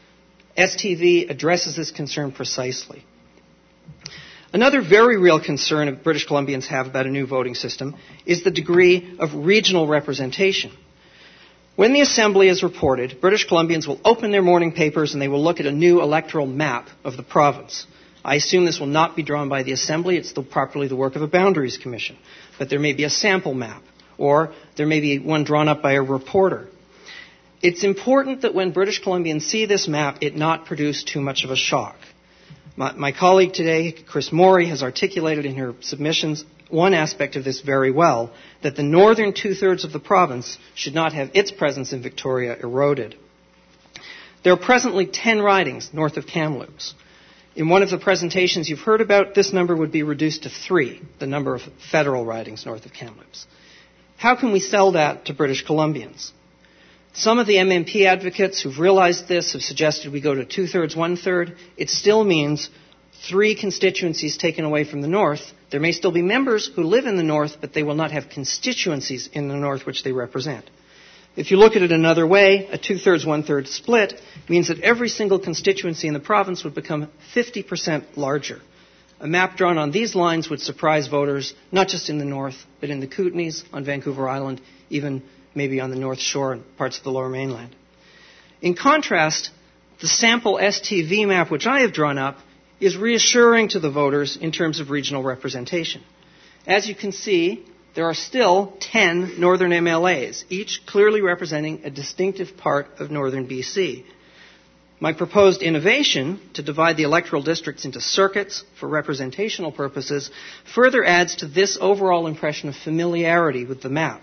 STV addresses this concern precisely. Another very real concern that British Columbians have about a new voting system is the degree of regional representation. When the Assembly is reported, British Columbians will open their morning papers and they will look at a new electoral map of the province. I assume this will not be drawn by the Assembly. It's properly the work of a Boundaries Commission. But there may be a sample map, or there may be one drawn up by a reporter. It's important that when British Columbians see this map, it not produce too much of a shock. My colleague today, Chris Morey, has articulated in her submissions one aspect of this very well, that the northern two-thirds of the province should not have its presence in Victoria eroded. There are presently 10 ridings north of Kamloops. In one of the presentations you've heard about, this number would be reduced to 3, the number of federal ridings north of Kamloops. How can we sell that to British Columbians? Some of the MMP advocates who've realized this have suggested we go to 2/3, 1/3. It still means 3 constituencies taken away from the north. There may still be members who live in the north, but they will not have constituencies in the north which they represent. If you look at it another way, a 2/3, 1/3 split means that every single constituency in the province would become 50% larger. A map drawn on these lines would surprise voters, not just in the north, but in the Kootenays, on Vancouver Island, even maybe on the North Shore and parts of the Lower Mainland. In contrast, the sample STV map which I have drawn up is reassuring to the voters in terms of regional representation. As you can see, there are still 10 northern MLAs, each clearly representing a distinctive part of northern BC. My proposed innovation to divide the electoral districts into circuits for representational purposes further adds to this overall impression of familiarity with the map.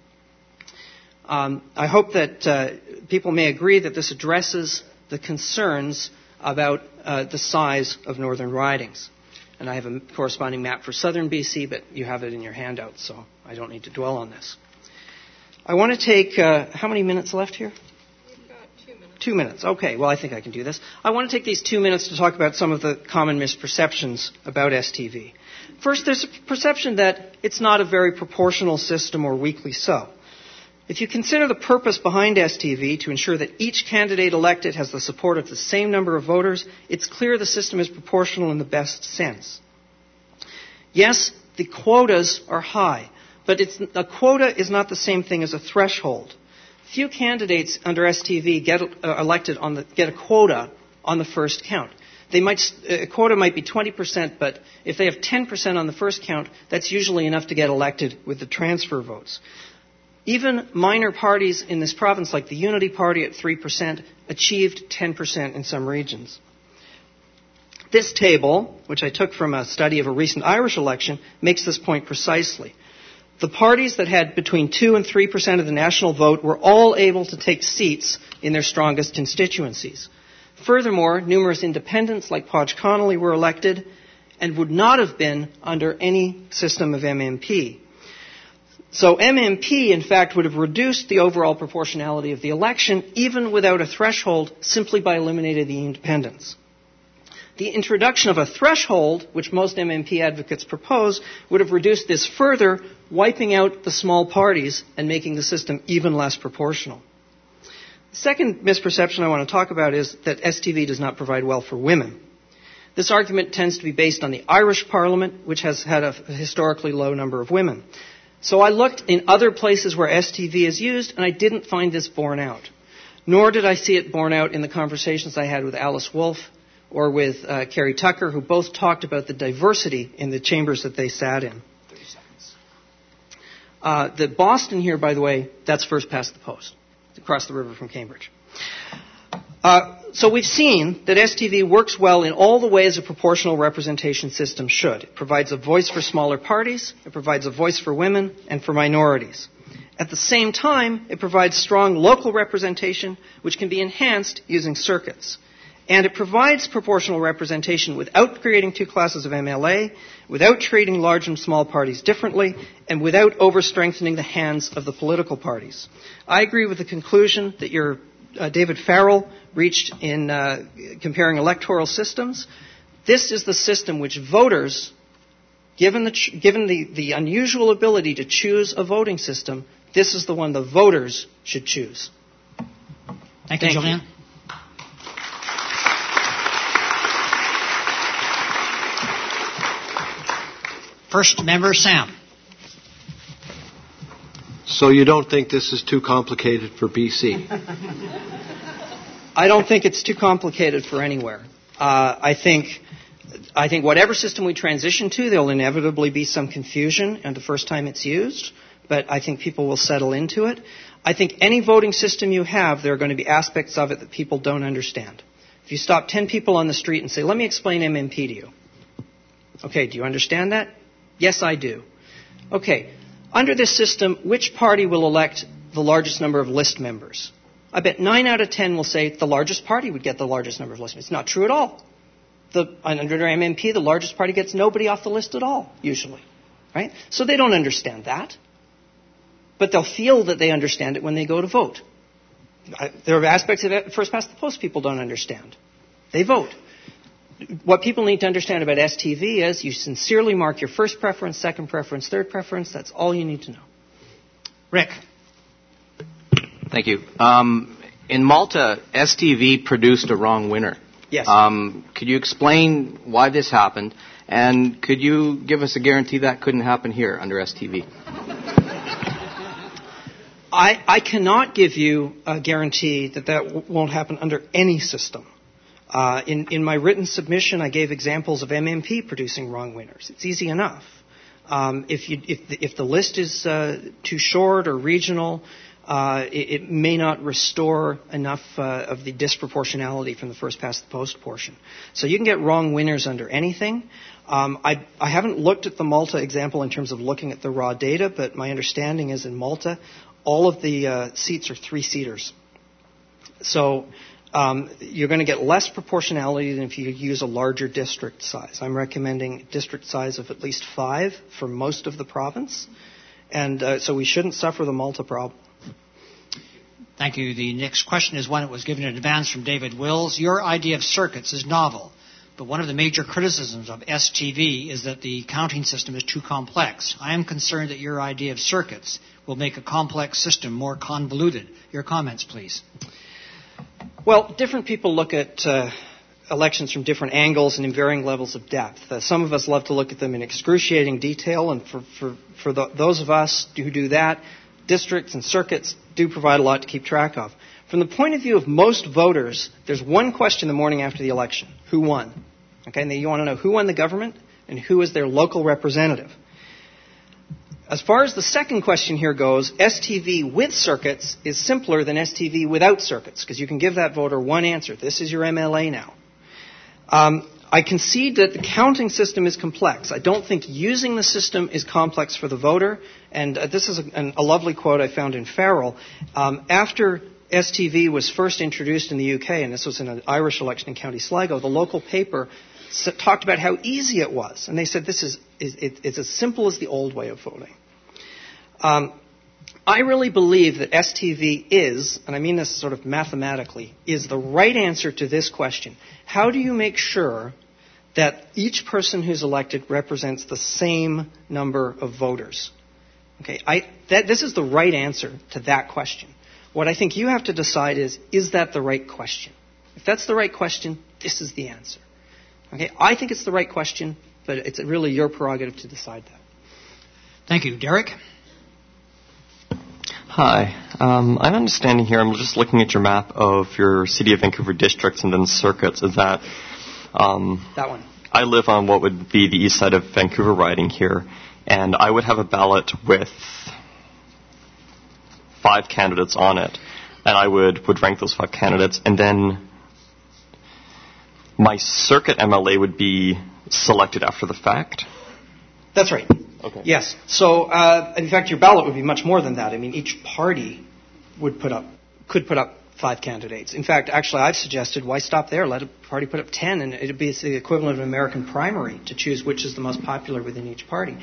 I hope that people may agree that this addresses the concerns about the size of northern ridings. And I have a corresponding map for southern BC, but you have it in your handout, so I don't need to dwell on this. I want to take, how many minutes left here? We've got 2 minutes. 2 minutes. Okay, well, I think I can do this. I want to take these 2 minutes to talk about some of the common misperceptions about STV. First, there's a perception that it's not a very proportional system, or weakly so. If you consider the purpose behind STV to ensure that each candidate elected has the support of the same number of voters, it's clear the system is proportional in the best sense. Yes, the quotas are high. But a quota is not the same thing as a threshold. Few candidates under STV get elected get a quota on the first count. A quota might be 20%, but if they have 10% on the first count, that's usually enough to get elected with the transfer votes. Even minor parties in this province, like the Unity Party at 3%, achieved 10% in some regions. This table, which I took from a study of a recent Irish election, makes this point precisely. The parties that had between 2 and 3% of the national vote were all able to take seats in their strongest constituencies. Furthermore, numerous independents like Podge Connolly were elected and would not have been under any system of MMP. So MMP, in fact, would have reduced the overall proportionality of the election, even without a threshold, simply by eliminating the independents. The introduction of a threshold, which most MMP advocates propose, would have reduced this further, wiping out the small parties and making the system even less proportional. The second misperception I want to talk about is that STV does not provide well for women. This argument tends to be based on the Irish Parliament, which has had a historically low number of women. So I looked in other places where STV is used, and I didn't find this borne out. Nor did I see it borne out in the conversations I had with Alice Wolfe or with Kerry Tucker, who both talked about the diversity in the chambers that they sat in. 30 seconds. The Boston here, by the way, that's first past the post, across the river from Cambridge. So we've seen that STV works well in all the ways a proportional representation system should. It provides a voice for smaller parties, it provides a voice for women and for minorities. At the same time, it provides strong local representation, which can be enhanced using circuits. And it provides proportional representation without creating two classes of MLA, without treating large and small parties differently, and without over-strengthening the hands of the political parties. I agree with the conclusion that your David Farrell reached in comparing electoral systems. This is the system which voters, given the unusual ability to choose a voting system, this is the one the voters should choose. Thank you, Julian. First member, Sam. So you don't think this is too complicated for BC? I don't think it's too complicated for anywhere. I think whatever system we transition to, there will inevitably be some confusion and the first time it's used, but I think people will settle into it. I think any voting system you have, there are going to be aspects of it that people don't understand. If you stop 10 people on the street and say, let me explain MMP to you. Okay, do you understand that? Yes, I do. Okay, under this system, which party will elect the largest number of list members? I bet 9 out of 10 will say the largest party would get the largest number of list members. It's not true at all. Under MMP, the largest party gets nobody off the list at all, usually. Right? So they don't understand that. But they'll feel that they understand it when they go to vote. There are aspects of it, first past the post, people don't understand. They vote. What people need to understand about STV is you sincerely mark your first preference, second preference, third preference. That's all you need to know. Rick. Thank you. In Malta, STV produced a wrong winner. Yes. Could you explain why this happened? And could you give us a guarantee that couldn't happen here under STV? I cannot give you a guarantee that won't happen under any system. In my written submission, I gave examples of MMP producing wrong winners. It's easy enough. If the list is too short or regional, it may not restore enough of the disproportionality from the first past the post portion. So you can get wrong winners under anything. I haven't looked at the Malta example in terms of looking at the raw data, but my understanding is in Malta, all of the seats are 3-seaters. So you're going to get less proportionality than if you use a larger district size. I'm recommending district size of at least 5 for most of the province. And so we shouldn't suffer the Malta problem. Thank you. The next question is one that was given in advance from David Wills. Your idea of circuits is novel, but one of the major criticisms of STV is that the counting system is too complex. I am concerned that your idea of circuits will make a complex system more convoluted. Your comments, please. Well, different people look at elections from different angles and in varying levels of depth. Some of us love to look at them in excruciating detail, and for those of us who do that, districts and circuits do provide a lot to keep track of. From the point of view of most voters, there's one question the morning after the election: who won? Okay, and you want to know who won the government and who is their local representative. As far as the second question here goes, STV with circuits is simpler than STV without circuits, because you can give that voter one answer. This is your MLA now. I concede that the counting system is complex. I don't think using the system is complex for the voter. And this is a lovely quote I found in Farrell. After STV was first introduced in the UK, and this was in an Irish election in County Sligo, the local paper talked about how easy it was. And they said it's as simple as the old way of voting. I really believe that STV is, and I mean this sort of mathematically, is the right answer to this question. How do you make sure that each person who's elected represents the same number of voters? Okay, this is the right answer to that question. What I think you have to decide is that the right question? If that's the right question, this is the answer. Okay, I think it's the right question, but it's really your prerogative to decide that. Thank you. Derek? Hi. I'm understanding here, I'm just looking at your map of your City of Vancouver districts and then circuits, is that that one. I live on what would be the east side of Vancouver riding here, and I would have a ballot with 5 candidates on it, and I would rank those 5 candidates, and then my circuit MLA would be selected after the fact? That's right. Okay. Yes. So, in fact, your ballot would be much more than that. I mean, each party could put up 5 candidates. In fact, actually, I've suggested, why stop there? Let a party put up 10, and it'd be the equivalent of an American primary to choose which is the most popular within each party.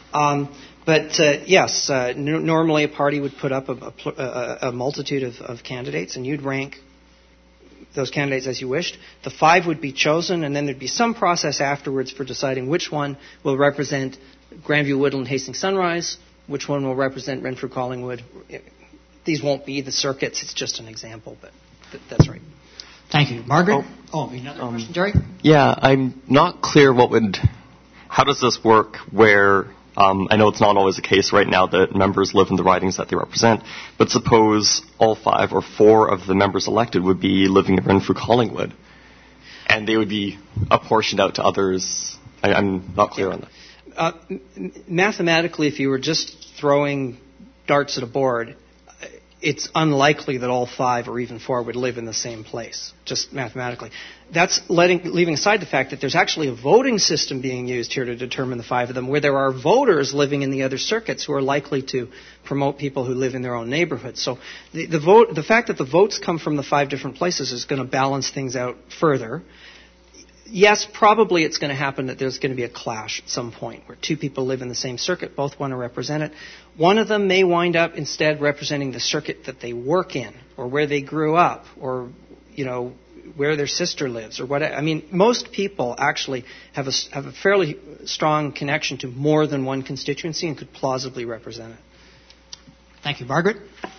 Yes, normally a party would put up a multitude of candidates, and you'd rank those candidates as you wished. The 5 would be chosen, and then there'd be some process afterwards for deciding which one will represent Grandview, Woodland, Hastings, Sunrise, which one will represent Renfrew, Collingwood. These won't be the circuits. It's just an example, but that's right. Thank you. Margaret? Another question, Jerry? Yeah, I'm not clear how does this work where, I know it's not always the case right now that members live in the ridings that they represent, but suppose all 5 or 4 of the members elected would be living in Renfrew, Collingwood, and they would be apportioned out to others. I'm not clear on that. Mathematically, if you were just throwing darts at a board, it's unlikely that all 5 or even 4 would live in the same place, just mathematically. That's leaving aside the fact that there's actually a voting system being used here to determine the 5 of them, where there are voters living in the other circuits who are likely to promote people who live in their own neighborhood. So the fact that the votes come from the 5 different places is going to balance things out further. Yes, probably it's going to happen that there's going to be a clash at some point where 2 people live in the same circuit, both want to represent it. One of them may wind up instead representing the circuit that they work in, or where they grew up, or, where their sister lives, or what. I mean, most people actually have a fairly strong connection to more than one constituency and could plausibly represent it. Thank you. Margaret?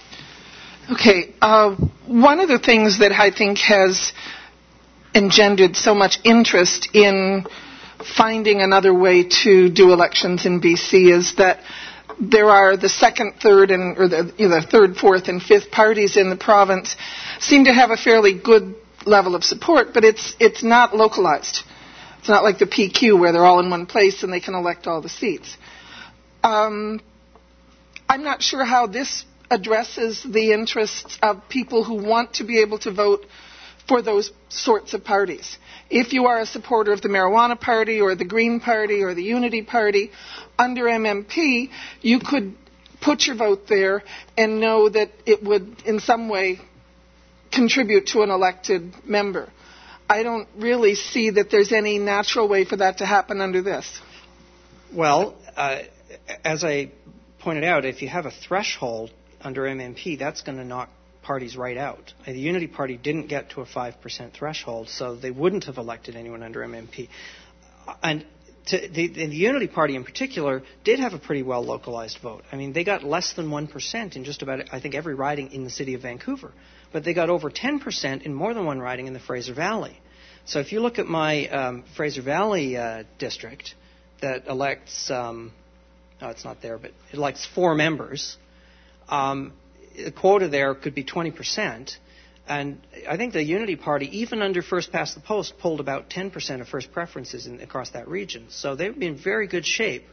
Okay. One of the things that I think has engendered so much interest in finding another way to do elections in BC is that there are the second, third, or the third, fourth, and fifth parties in the province seem to have a fairly good level of support, but it's not localized. It's not like the PQ where they're all in one place and they can elect all the seats. I'm not sure how this addresses the interests of people who want to be able to vote for those sorts of parties. If you are a supporter of the Marijuana Party or the Green Party or the Unity Party, under MMP, you could put your vote there and know that it would in some way contribute to an elected member. I don't really see that there's any natural way for that to happen under this. Well, as I pointed out, if you have a threshold under MMP, that's going to knock parties right out. The Unity Party didn't get to a 5% threshold, so they wouldn't have elected anyone under MMP. And the Unity Party in particular did have a pretty well localized vote. I mean, they got less than 1% in just about, I think, every riding in the city of Vancouver. But they got over 10% in more than one riding in the Fraser Valley. So if you look at my Fraser Valley district that elects, it's not there, but it elects 4 members, the quota there could be 20%. And I think the Unity Party, even under First Past the Post, pulled about 10% of first preferences across that region. So they've been in very good shape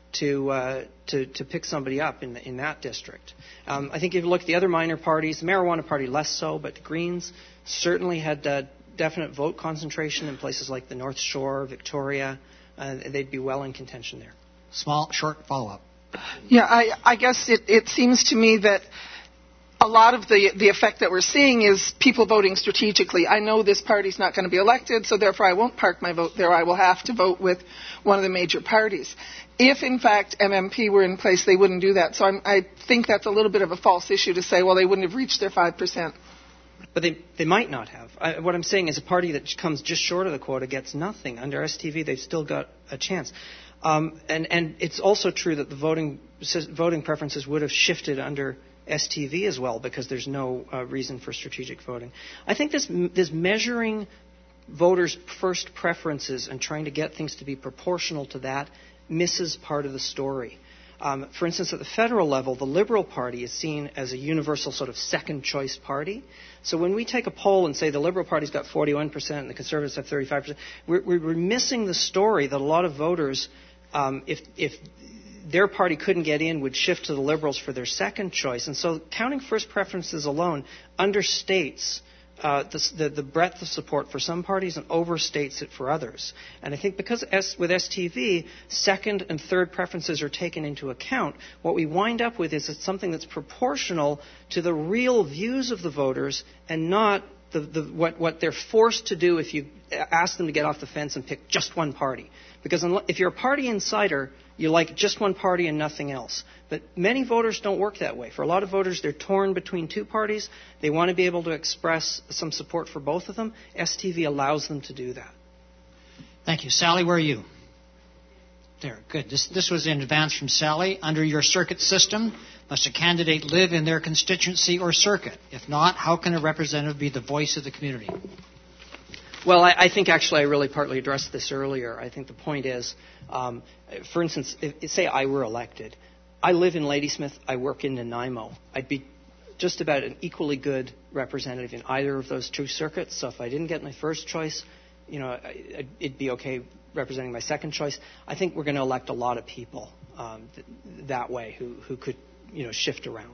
to pick somebody up in that district. I think if you look at the other minor parties, the Marijuana Party less so, but the Greens certainly had definite vote concentration in places like the North Shore, Victoria. They'd be well in contention there. Small, short follow-up. Yeah, I guess it seems to me that a lot of the effect that we're seeing is people voting strategically. I know this party's not going to be elected, so therefore I won't park my vote there. I will have to vote with one of the major parties. If, in fact, MMP were in place, they wouldn't do that. So I think that's a little bit of a false issue to say, well, they wouldn't have reached their 5%. But they might not have. What I'm saying is a party that comes just short of the quota gets nothing. Under STV, they've still got a chance. And it's also true that the voting preferences would have shifted under STV as well, because there's no reason for strategic voting. I think this measuring voters' first preferences and trying to get things to be proportional to that misses part of the story. For instance, at the federal level, the Liberal Party is seen as a universal sort of second-choice party. So when we take a poll and say the Liberal Party's got 41% and the Conservatives have 35%, we're missing the story that a lot of voters, if their party couldn't get in, would shift to the Liberals for their second choice. And so counting first preferences alone understates the breadth of support for some parties and overstates it for others. And I think because with STV, second and third preferences are taken into account, what we wind up with is something that's proportional to the real views of the voters and not what they're forced to do if you ask them to get off the fence and pick just one party. Because if you're a party insider, you like just one party and nothing else. But many voters don't work that way. For a lot of voters, they're torn between two parties. They want to be able to express some support for both of them. STV allows them to do that. Thank you. Sally, where are you? There, good. This was in advance from Sally. Under your circuit system, must a candidate live in their constituency or circuit? If not, how can a representative be the voice of the community? Well, I think actually I really partly addressed this earlier. I think the point is, for instance, say I were elected. I live in Ladysmith. I work in Nanaimo. I'd be just about an equally good representative in either of those two circuits. So if I didn't get my first choice, it'd be okay representing my second choice. I think we're going to elect a lot of people that way who could, shift around.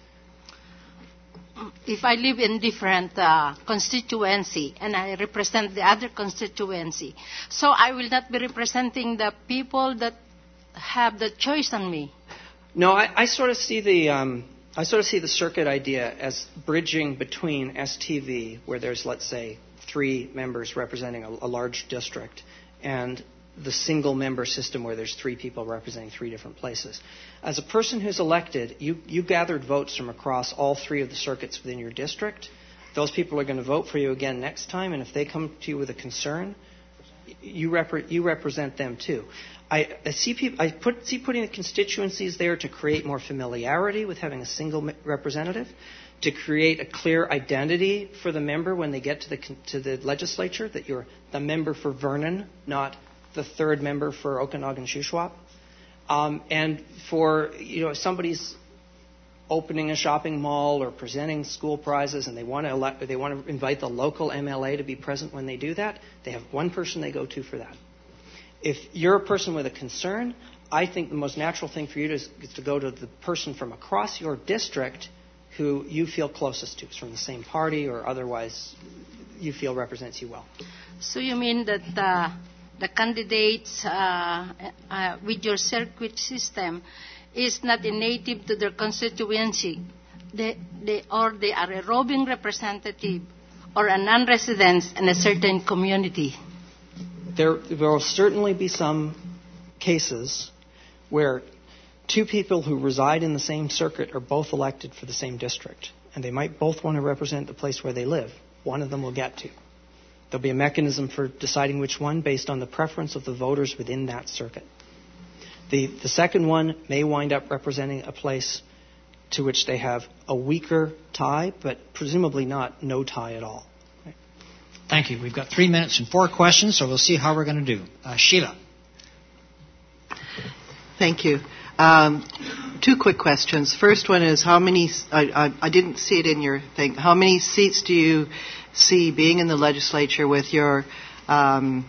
If I live in different constituency and I represent the other constituency, so I will not be representing the people that have the choice on me. No, I sort of see the circuit idea as bridging between STV, where there's, let's say, 3 members representing a large district, and the single member system where there's 3 people representing 3 different places. As a person who's elected, you gathered votes from across all 3 of the circuits within your district. Those people are going to vote for you again next time, and if they come to you with a concern, you represent them too. I see putting the constituencies there to create more familiarity with having a single representative, to create a clear identity for the member when they get to the legislature, that you're the member for Vernon, not the third member for Okanagan Shuswap. And for, if somebody's opening a shopping mall or presenting school prizes and they want to invite the local MLA to be present when they do that, they have one person they go to for that. If you're a person with a concern, I think the most natural thing for you is to go to the person from across your district who you feel closest to. It's from the same party or otherwise you feel represents you well. So you mean that the candidates with your circuit system is not a native to their constituency. They are a roving representative or a non-resident in a certain community. There will certainly be some cases where 2 people who reside in the same circuit are both elected for the same district, and they might both want to represent the place where they live. One of them will get to. There'll be a mechanism for deciding which one based on the preference of the voters within that circuit. The second one may wind up representing a place to which they have a weaker tie, but presumably not no tie at all. Right? Thank you. We've got 3 minutes and 4 questions, so we'll see how we're going to do. Sheila. Thank you. 2 quick questions. First one is how many, I didn't see it in your thing, how many seats do you see being in the legislature with your plan?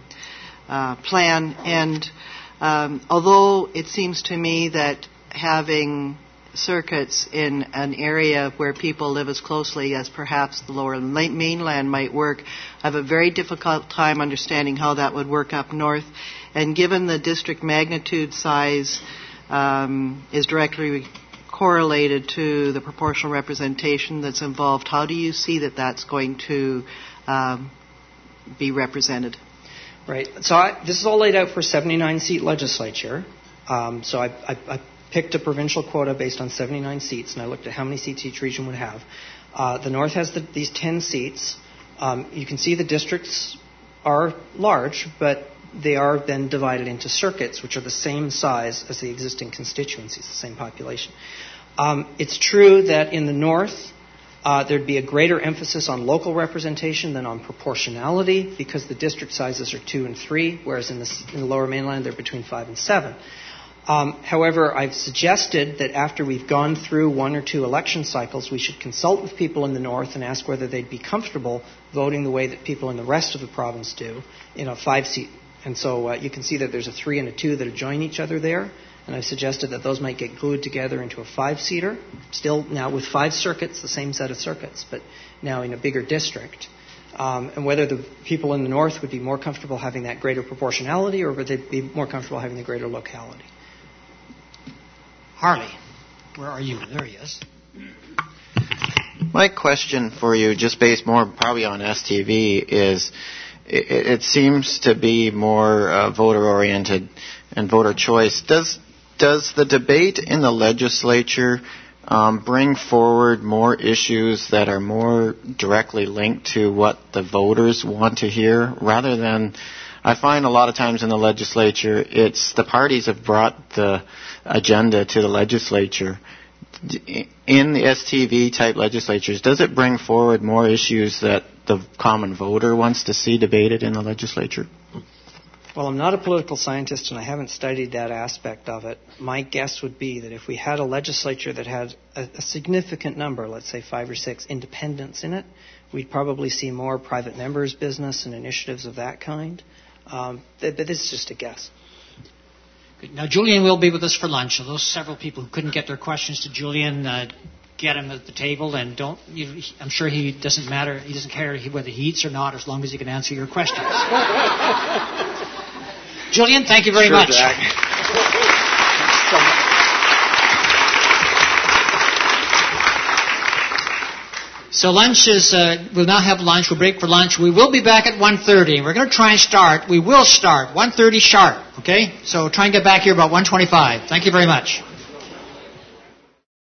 And although it seems to me that having circuits in an area where people live as closely as perhaps the lower mainland might work, I have a very difficult time understanding how that would work up north. And given the district magnitude size is directly correlated to the proportional representation that's involved, how do you see that that's going to be represented? Right. So this is all laid out for a 79-seat legislature. So I picked a provincial quota based on 79 seats, and I looked at how many seats each region would have. The North has these 10 seats. You can see the districts are large, but they are then divided into circuits, which are the same size as the existing constituencies, the same population. It's true that in the North, there'd be a greater emphasis on local representation than on proportionality because the district sizes are 2 and 3, whereas in the lower mainland, they're between 5 and 7. However, I've suggested that after we've gone through 1 or 2 election cycles, we should consult with people in the North and ask whether they'd be comfortable voting the way that people in the rest of the province do in a 5-seat. And so you can see that there's a 3 and a 2 that join each other there. And I've suggested that those might get glued together into a 5-seater, still now with 5 circuits, the same set of circuits, but now in a bigger district. And whether the people in the North would be more comfortable having that greater proportionality or would they be more comfortable having the greater locality. Harley, where are you? There he is. My question for you, just based more probably on STV, is it seems to be more voter-oriented and voter choice. Does the debate in the legislature bring forward more issues that are more directly linked to what the voters want to hear, rather than, I find a lot of times in the legislature, it's the parties have brought the agenda to the legislature. In the STV-type legislatures, does it bring forward more issues that the common voter wants to see debated in the legislature? Well, I'm not a political scientist and I haven't studied that aspect of it. My guess would be that if we had a legislature that had a significant number, let's say 5 or 6 independents in it, we'd probably see more private members' business and initiatives of that kind. But this is just a guess. Good. Now, Julian will be with us for lunch. So those several people who couldn't get their questions to Julian, get him at the table, and I'm sure he doesn't matter. He doesn't care whether he eats or not, as long as he can answer your questions. Julian, thank you very much. Jack. So lunch is, we'll now have lunch. We'll break for lunch. We will be back at 1:30. We're going to try and start. We will start 1:30 sharp, okay? So try and get back here about 1:25. Thank you very much.